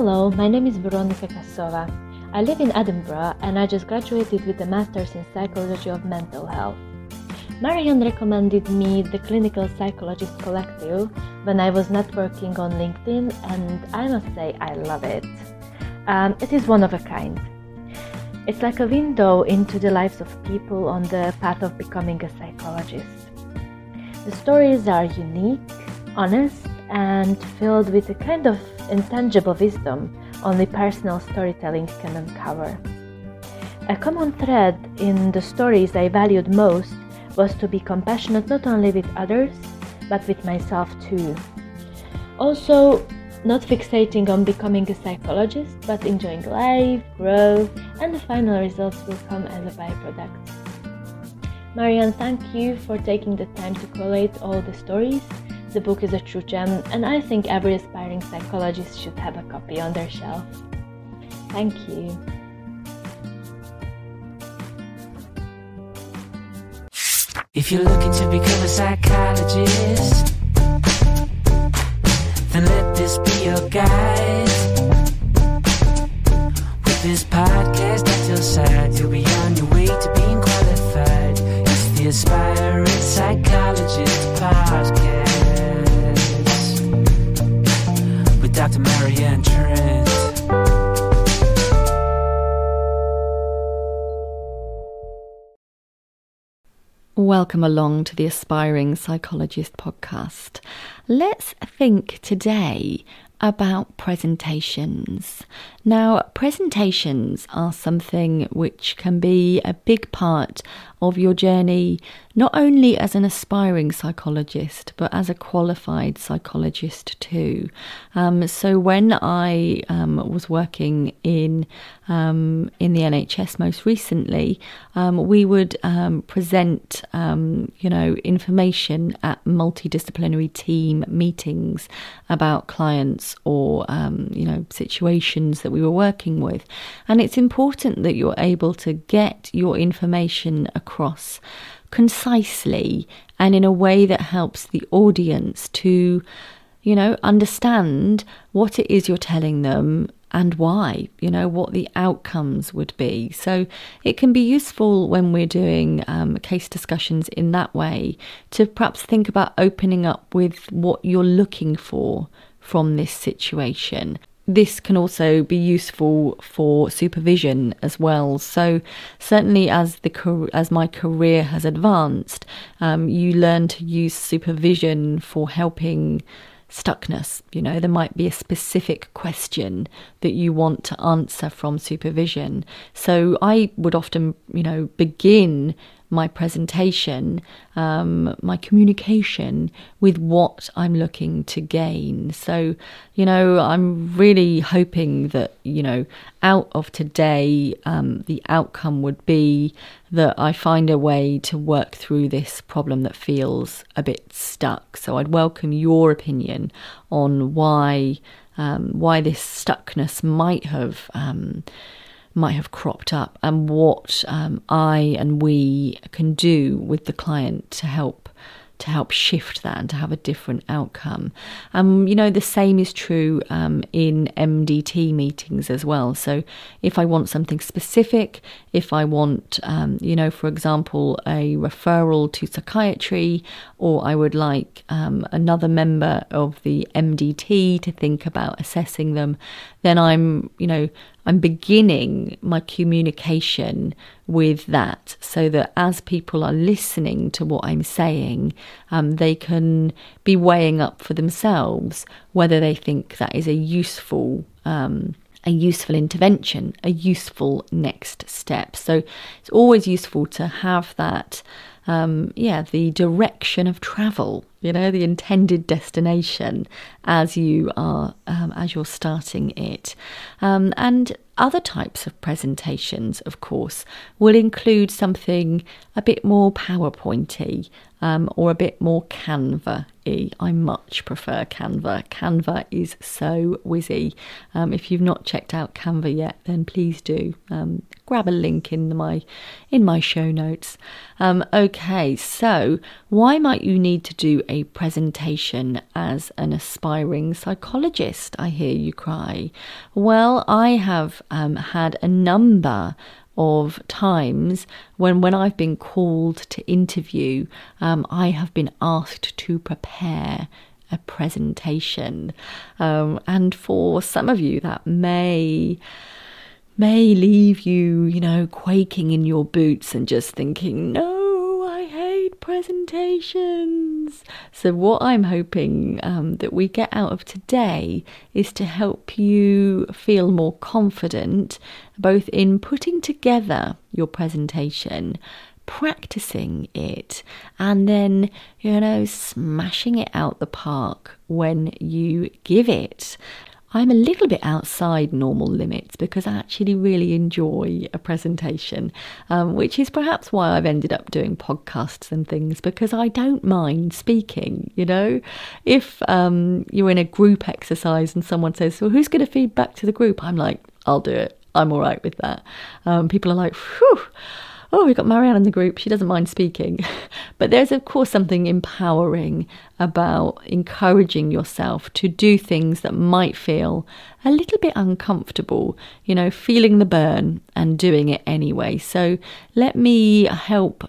Hello, my name is Veronika Kasova. I live in Edinburgh and I just graduated with a Master's in Psychology of Mental Health. Marianne recommended me the Clinical Psychologist Collective when I was networking on LinkedIn, and I must say I love it. It is one of a kind. It's like a window into the lives of people on the path of becoming a psychologist. The stories are unique, honest, and filled with a kind of intangible wisdom only personal storytelling can uncover. A common thread in the stories I valued most was to be compassionate not only with others, but with myself too. Also, not fixating on becoming a psychologist, but enjoying life, growth, and the final results will come as a byproduct. Marianne, thank you for taking the time to collate all the stories. The book is a true gem, and I think every aspiring psychologist should have a copy on their shelf. Thank you. If you're looking to become a psychologist, then let this be your guide. With this podcast at your side, you'll be on your way to being qualified. It's the Aspiring Psychologist Podcast with Dr. Marianne Trent. Welcome along to the Aspiring Psychologist Podcast. Let's think today about presentations. Now, presentations are something which can be a big part of your journey, not only as an aspiring psychologist, but as a qualified psychologist too. So when I was working in the NHS most recently, we would present, information at multidisciplinary team meetings about clients or, situations that we were working with. And it's important that you're able to get your information across concisely and in a way that helps the audience to, understand what it is you're telling them and why, what the outcomes would be. So it can be useful when we're doing case discussions in that way to perhaps think about opening up with what you're looking for from this situation. This can also be useful for supervision as well. So certainly as my career has advanced, you learn to use supervision for helping stuckness. There might be a specific question that you want to answer from supervision. So I would often, begin my presentation, my communication with what I'm looking to gain. So, I'm really hoping that, out of today, the outcome would be that I find a way to work through this problem that feels a bit stuck. So I'd welcome your opinion on why this stuckness might have cropped up, and what I and we can do with the client to help shift that and to have a different outcome. The same is true in MDT meetings as well. So if I want something specific, if I want, for example, a referral to psychiatry, or I would like another member of the MDT to think about assessing them, then I'm beginning my communication with that, so that as people are listening to what I'm saying, they can be weighing up for themselves whether they think that is a useful intervention, a useful next step. So it's always useful to have that, the direction of travel, the intended destination as you're starting it. And other types of presentations, of course, will include something a bit more PowerPointy, or a bit more Canva I much prefer Canva. Canva is so whizzy. If you've not checked out Canva yet, then please do. Grab a link in my show notes. Okay, so why might you need to do a presentation as an aspiring psychologist, I hear you cry? Well, I have had a number of times when I've been called to interview, I have been asked to prepare a presentation. And for some of you, that may leave you, quaking in your boots and just thinking, no, I hate presentations. So what I'm hoping that we get out of today is to help you feel more confident, both in putting together your presentation, practicing it, and then, smashing it out the park when you give it. I'm a little bit outside normal limits because I actually really enjoy a presentation, which is perhaps why I've ended up doing podcasts and things, because I don't mind speaking, If you're in a group exercise and someone says, well, who's going to feed back to the group? I'm like, I'll do it. I'm all right with that. People are like, whew. Oh, we've got Marianne in the group. She doesn't mind speaking. But there's, of course, something empowering about encouraging yourself to do things that might feel a little bit uncomfortable, feeling the burn and doing it anyway. So let me help,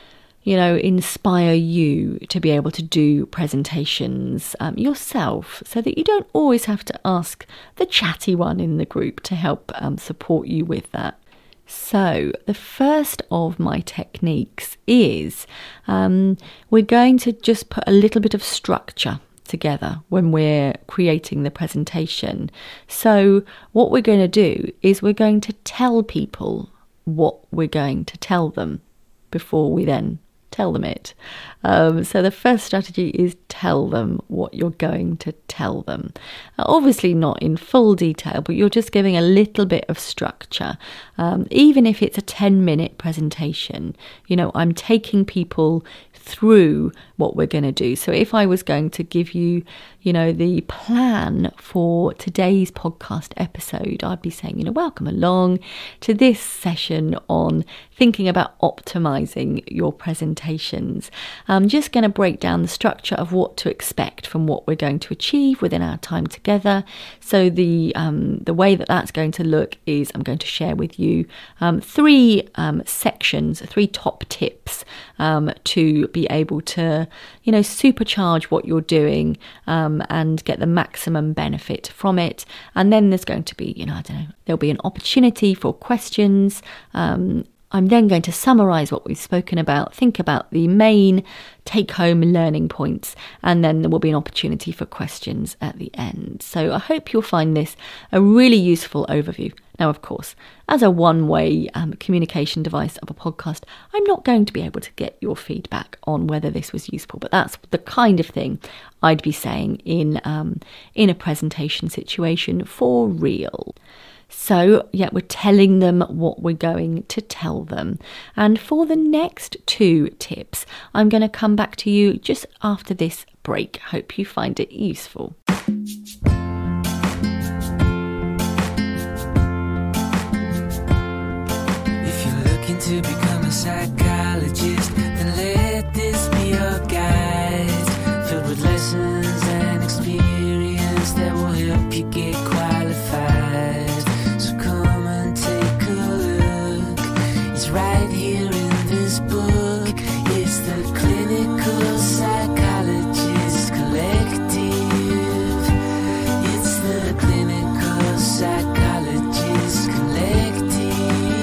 inspire you to be able to do presentations yourself, so that you don't always have to ask the chatty one in the group to help support you with that. So the first of my techniques is we're going to just put a little bit of structure together when we're creating the presentation. So what we're going to do is we're going to tell people what we're going to tell them before we then tell them it. So the first strategy is tell them what you're going to tell them. Obviously not in full detail, but you're just giving a little bit of structure. Even if it's a 10-minute presentation, I'm taking people through what we're going to do. So if I was going to give you, the plan for today's podcast episode, I'd be saying, welcome along to this session on thinking about optimizing your presentations. I'm just going to break down the structure of what to expect from what we're going to achieve within our time together. So the way that that's going to look is I'm going to share with you three sections, three top tips to be able to, supercharge what you're doing and get the maximum benefit from it. And then there's going to be, there'll be an opportunity for questions. I'm then going to summarise what we've spoken about, think about the main take-home learning points, and then there will be an opportunity for questions at the end. So I hope you'll find this a really useful overview. Now, of course, as a one-way communication device of a podcast, I'm not going to be able to get your feedback on whether this was useful, but that's the kind of thing I'd be saying in a presentation situation for real. So, we're telling them what we're going to tell them. And for the next two tips, I'm going to come back to you just after this break. Hope you find it useful. If you're looking to become a psychologist, then let this be your guide, filled with lessons and experience that will help you get qualified. Right here in this book, it's the Clinical Psychologist Collective. It's the Clinical Psychologist Collective.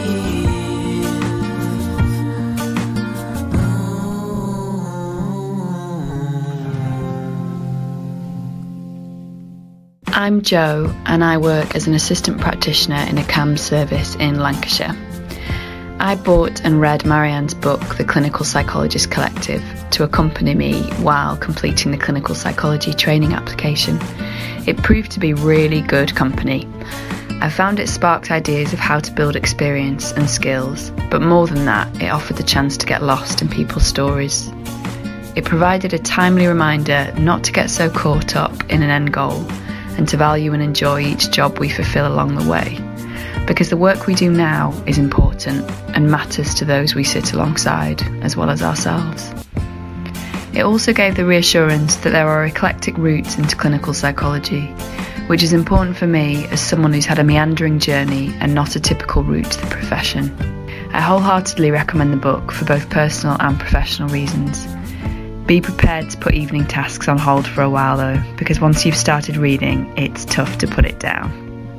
I'm Jo, and I work as an assistant practitioner in a CAMHS service in Lancashire. I bought and read Marianne's book, The Clinical Psychologist Collective, to accompany me while completing the clinical psychology training application. It proved to be really good company. I found it sparked ideas of how to build experience and skills, but more than that, it offered the chance to get lost in people's stories. it provided a timely reminder not to get so caught up in an end goal and to value and enjoy each job we fulfill along the way, because the work we do now is important and matters to those we sit alongside as well as ourselves. It also gave the reassurance that there are eclectic routes into clinical psychology, which is important for me as someone who's had a meandering journey and not a typical route to the profession. I wholeheartedly recommend the book for both personal and professional reasons. Be prepared to put evening tasks on hold for a while though, because once you've started reading, it's tough to put it down.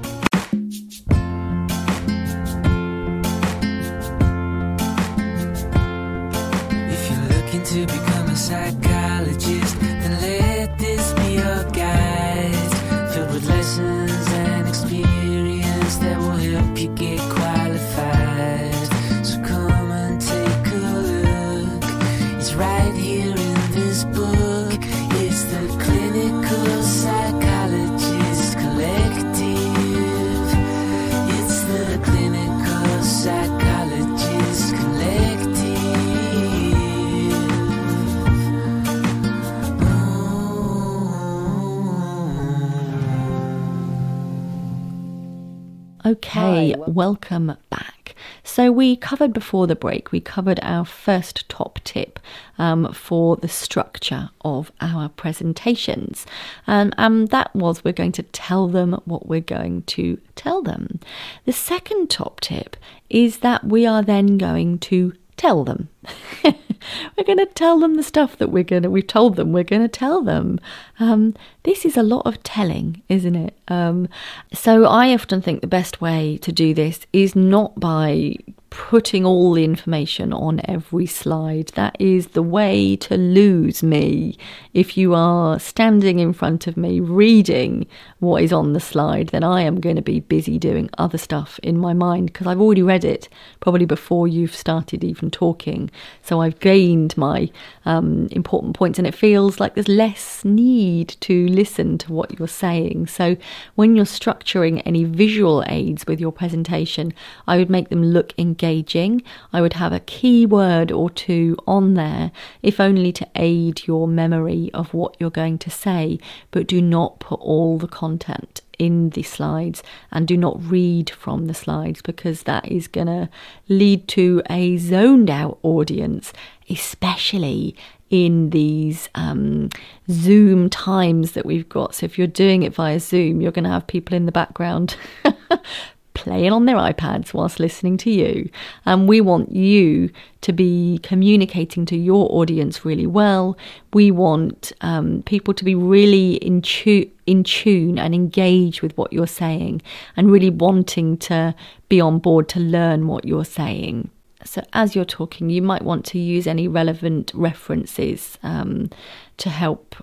If you're looking to become a psychologist, then let this be your guide, filled with lessons and experience that will help you get qualified. So come and take a look. It's right here in this book. It's the Clinical Psychologist Collective. It's the Clinical Psychologist Collective. Okay, welcome back. So we covered before the break, we covered our first top tip for the structure of our presentations. And that was we're going to tell them what we're going to tell them. The second top tip is that we are then going to tell them. We're going to tell them the stuff that we've told them we're going to tell them. This is a lot of telling, isn't it? So I often think the best way to do this is not by putting all the information on every slide. That is the way to lose me. If you are standing in front of me reading what is on the slide, then I am going to be busy doing other stuff in my mind because I've already read it probably before you've started even talking. So I've gained my important points and it feels like there's less need to listen to what you're saying. So when you're structuring any visual aids with your presentation, I would make them look engaging. I would have a keyword or two on there, if only to aid your memory of what you're going to say, but do not put all the content in the slides and do not read from the slides because that is going to lead to a zoned out audience, especially in these Zoom times that we've got. So if you're doing it via Zoom, you're going to have people in the background playing on their iPads whilst listening to you. And we want you to be communicating to your audience really well. We want people to be really in tune and engage with what you're saying and really wanting to be on board to learn what you're saying. So as you're talking, you might want to use any relevant references to help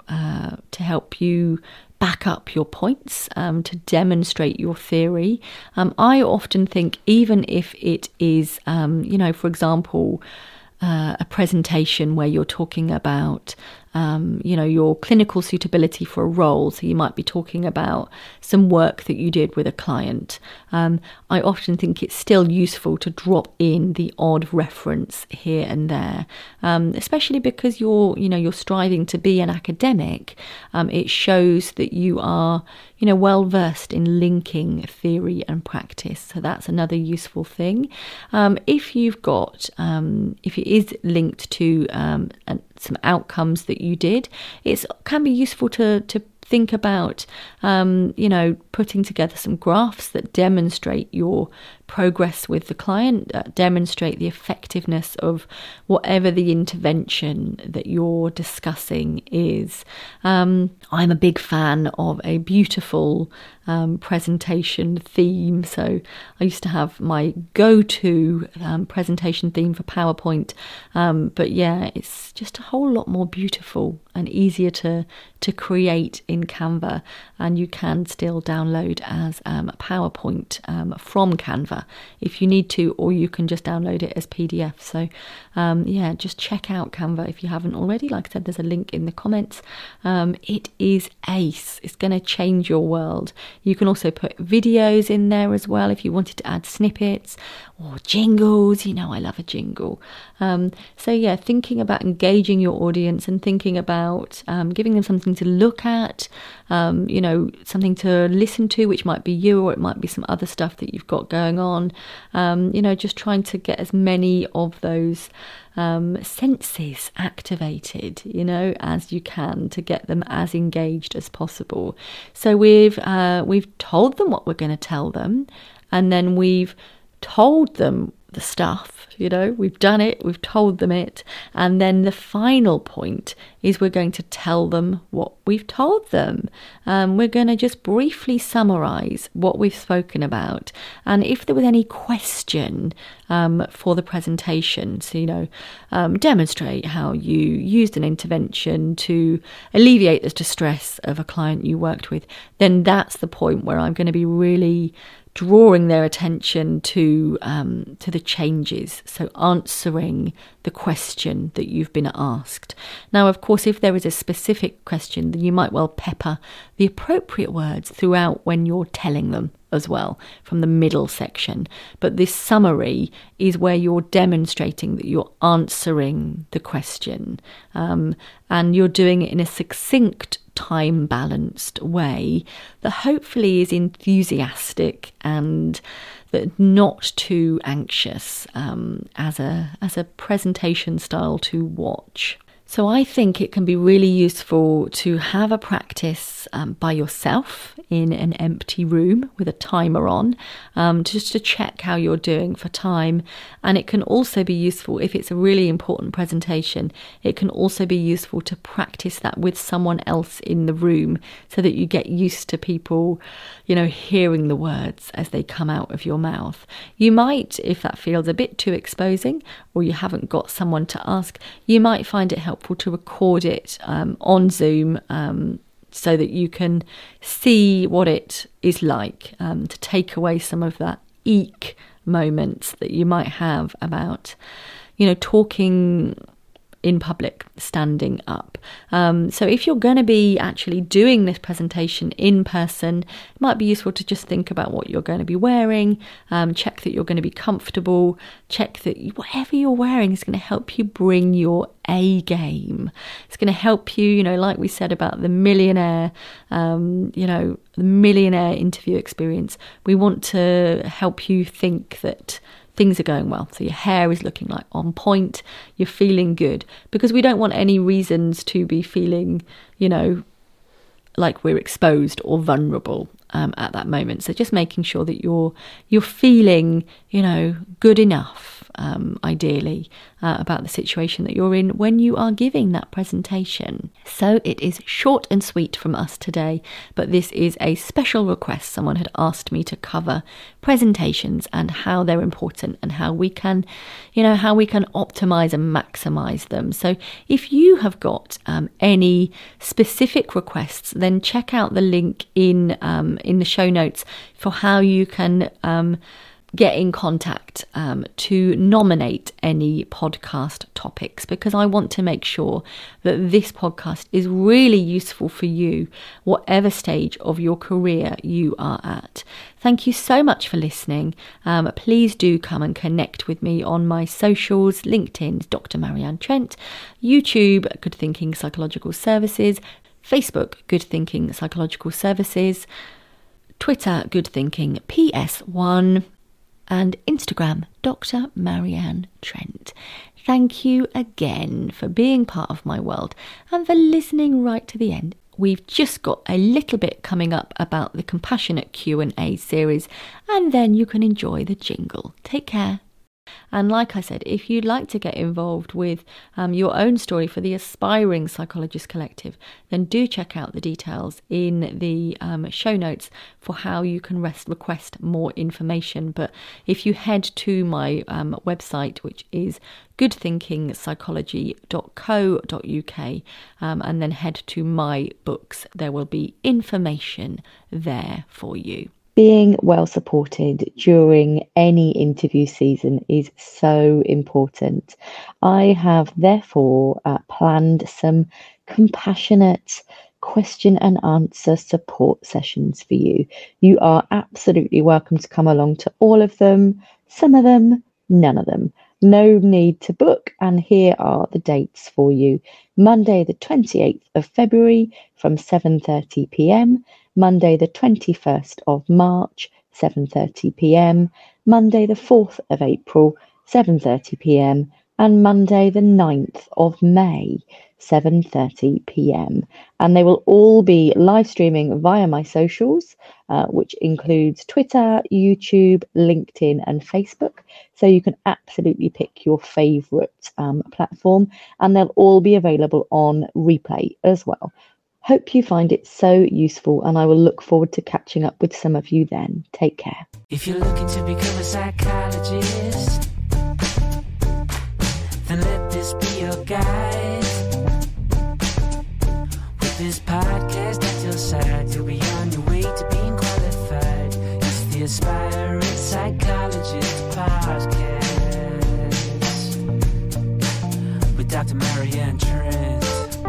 you back up your points, to demonstrate your theory. I often think even if it is, for example, a presentation where you're talking about, your clinical suitability for a role. So you might be talking about some work that you did with a client. I often think it's still useful to drop in the odd reference here and there, especially because you're striving to be an academic. It shows that you are, well versed in linking theory and practice. So that's another useful thing. If you've got, if it is linked to some outcomes that you did, it can be useful to think about, putting together some graphs that demonstrate your progress with the client, demonstrate the effectiveness of whatever the intervention that you're discussing is. I'm a big fan of a beautiful presentation theme. So I used to have my go-to presentation theme for PowerPoint. But yeah, it's just a whole lot more beautiful and easier to create in Canva. And you can still download as a PowerPoint from Canva. Canva if you need to, or you can just download it as PDF. So just check out Canva if you haven't already. Like I said, there's a link in the comments. It is ace. It's going to change your world. You can also put videos in there as well if you wanted to add snippets or jingles. You know, I love a jingle. Thinking about engaging your audience and thinking about giving them something to look at, something to listen to, which might be you, or it might be some other stuff that you've got going on. Just trying to get as many of those senses activated, as you can, to get them as engaged as possible. So we've told them what we're going to tell them, and then we've told them the stuff, we've done it, we've told them it, and then the final point is we're going to tell them what we've told them. We're going to just briefly summarize what we've spoken about, and if there was any question for the presentation, so demonstrate how you used an intervention to alleviate the distress of a client you worked with, then that's the point where I'm going to be really drawing their attention to the changes, so answering the question that you've been asked. Now, of course, if there is a specific question, then you might well pepper the appropriate words throughout when you're telling them as well, from the middle section. But this summary is where you're demonstrating that you're answering the question, and you're doing it in a succinct, time-balanced way that hopefully is enthusiastic and that not too anxious as a presentation style to watch. So I think it can be really useful to have a practice by yourself in an empty room with a timer on, just to check how you're doing for time. And it can also be useful if it's a really important presentation. It can also be useful to practice that with someone else in the room so that you get used to people, hearing the words as they come out of your mouth. You might, if that feels a bit too exposing or you haven't got someone to ask, you might find it helpful to record it on Zoom so that you can see what it is like, to take away some of that eek moments that you might have about, talking in public, standing up. So if you're going to be actually doing this presentation in person, it might be useful to just think about what you're going to be wearing, check that you're going to be comfortable, check that whatever you're wearing is going to help you bring your A game. It's going to help you, like we said about the millionaire, the millionaire interview experience. We want to help you think that things are going well. So your hair is looking like on point, you're feeling good, because we don't want any reasons to be feeling, like we're exposed or vulnerable at that moment. So just making sure that you're feeling, good enough, ideally, about the situation that you're in when you are giving that presentation. So it is short and sweet from us today, but this is a special request. Someone had asked me to cover presentations and how they're important and how we can, optimize and maximize them. So if you have got any specific requests, then check out the link in the show notes for how you can get in contact to nominate any podcast topics, because I want to make sure that this podcast is really useful for you, whatever stage of your career you are at. Thank you so much for listening. Please do come and connect with me on my socials. LinkedIn, Dr. Marianne Trent. YouTube, Good Thinking Psychological Services. Facebook, Good Thinking Psychological Services. Twitter, Good Thinking PS1. And Instagram, Dr. Marianne Trent. Thank you again for being part of my world and for listening right to the end. We've just got a little bit coming up about the Compassionate Q&A series, and then you can enjoy the jingle. Take care. And like I said, if you'd like to get involved with your own story for the Aspiring Psychologist Collective, then do check out the details in the show notes for how you can request more information. But if you head to my website, which is goodthinkingpsychology.co.uk, and then head to my books, there will be information there for you. Being well supported during any interview season is so important. I have therefore planned some compassionate question and answer support sessions for you. You are absolutely welcome to come along to all of them, some of them, none of them. No need to book, and here are the dates for you. Monday the 28th of February from 7:30 p.m, Monday the 21st of March, 7:30 p.m, Monday the 4th of April, 7:30 p.m, and Monday the 9th of May, 7:30 p.m. And they will all be live streaming via my socials, which includes Twitter, YouTube, LinkedIn, and Facebook. So you can absolutely pick your favourite platform, and they'll all be available on replay as well. Hope you find it so useful, and I will look forward to catching up with some of you then. Take care. If you're looking to become a psychologist, then let this be your guide. With this podcast at your side, you'll be on your way to being qualified. It's the Aspiring Psychologist Podcast with Dr. Marianne Trent.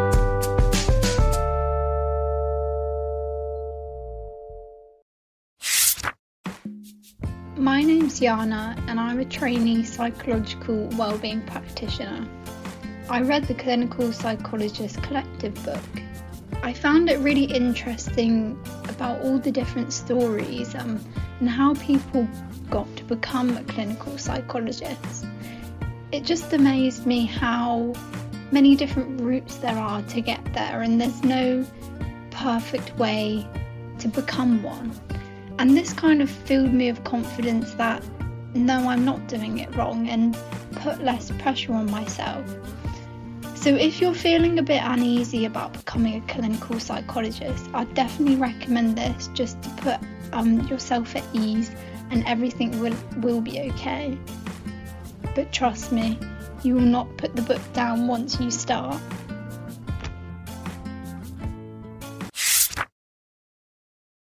My name's Yana, and I'm a trainee psychological wellbeing practitioner. I read the Clinical Psychologist Collective book. I found it really interesting about all the different stories and how people got to become a clinical psychologist. It just amazed me how many different routes there are to get there, and there's no perfect way to become one. And this kind of filled me with confidence that no, I'm not doing it wrong, and put less pressure on myself. So if you're feeling a bit uneasy about becoming a clinical psychologist, I'd definitely recommend this just to put yourself at ease, and everything will be okay. But trust me, you will not put the book down once you start.